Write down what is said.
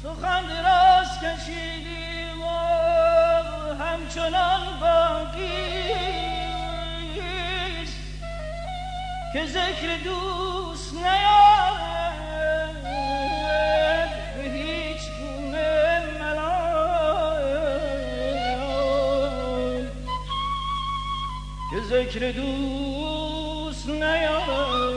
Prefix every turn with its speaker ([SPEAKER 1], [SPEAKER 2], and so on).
[SPEAKER 1] سخن دراز کشیدیم و همچنان باقیست که ذکر دوست نیاید به هیچ گونه ملال، که ذکر دوست نیاید